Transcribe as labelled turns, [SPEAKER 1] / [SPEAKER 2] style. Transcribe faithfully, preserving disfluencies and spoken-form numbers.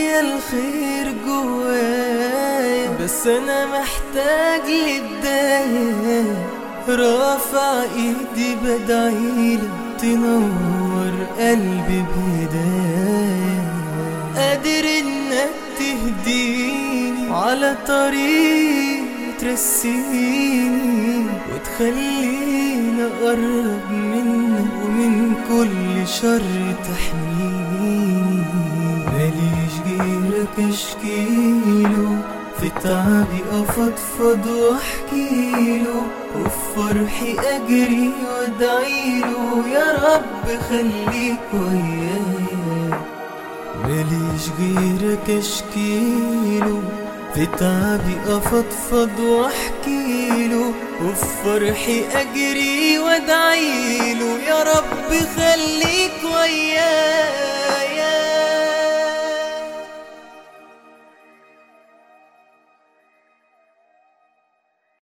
[SPEAKER 1] فيا الخير جوايا، بس انا محتاج لبداية. رافع ايدي بدعيلك تنور قلبي بهداية. قادر انك تهديني على طريق ترسيني، وتخليني اقرب منك ومن كل شر تحميني. ماليش غيرك اشكيله، في تعبي افضفض واحكيله، وفي فرحي اجري وادعيله يا رب خليك ويايا. ماليش غيرك اشكيله، في تعبي افضفض واحكيله، وفي فرحي اجري وادعيله يا رب خليك ويايا.